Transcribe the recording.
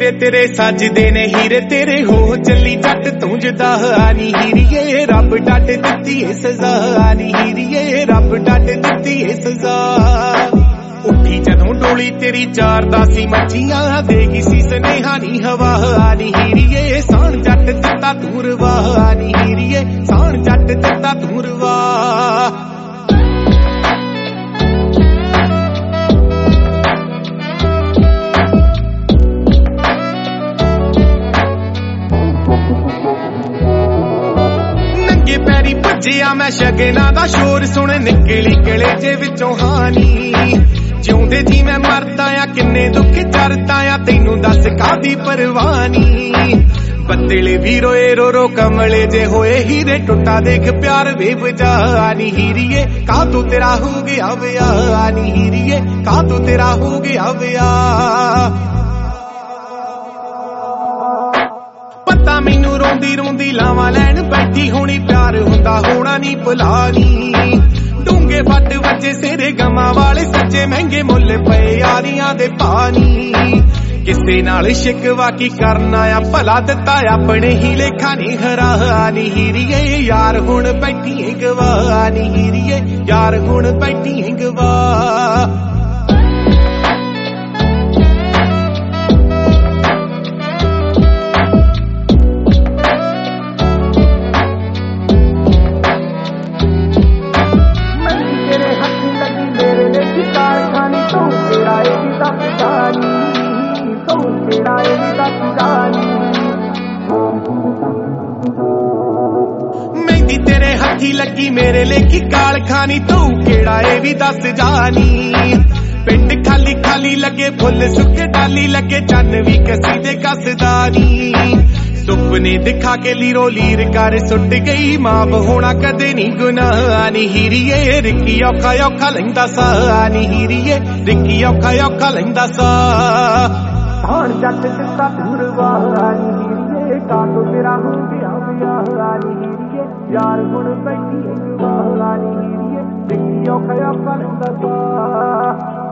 ਵੇਲੇ तेरे सजदे ने हीरे तेरे हो चली जट तू जुदा नी हीरिए रब डट दित्ती ए सजा नी हीरिए रब डट दित्ती ए सजा उठी जदों डोली तेरी चार दासी मच्छियां देगी सी स्नेहा नी हवा नी हीरिए साण जट दित्ता दूरवा नी हीरिए साण जट दित्ता दूरवा पैरी भज्जिया मैं शगना दा शोर सुन निकली कलेजे विचों हानी जिउंदे जी मैं मरदा आ किन्ने दुख चरदा आ तैनू दस कादी परवानी बदले भी रोए रो रो कमले जे होए हीरे टुटा देख प्यार बेवजा नी हीरिए का तू तेरा हो गया विया नी हीरिए का तू तेरा हो गया विया पता मैनू रोंदी रोंदी लावा लैन बैठी होनी प्यार हुंदा होना नी भुलानी डूंगे फट वजे सेरे गमा वाले सच्चे महंगे मुल पे यारियां दे पानी किसे नाल शिकवा की करना आ भला दिता अपने ही लेखा नी हरा नी हीरिए यार हुण बैठी गवा नी हीरिए यार हुण बैठी गवा मेहंदी तेरे हथी लगी मेरे लेखी काल खानी तू केड़ा ए भी दस जानी पिंड खाली खाली लगे फुल सुके डाली लगे चन भी कसी दे कसदानी सुपने दिखा के लीरो लीर कर सुट गई माफ होना कदे नी गुनाह नी हीरिए रिक्की औखा औखा लैंदा सा नी हीरिए रिक्की औखा औखा लैंदा सा साण जट दित्ता दूरवा नी हीरिए का तो तेरा हो गया विया नी हीरिए यार हुण बैठी गवा नी हीरिए रिक्की औखा औखा लैंदा सा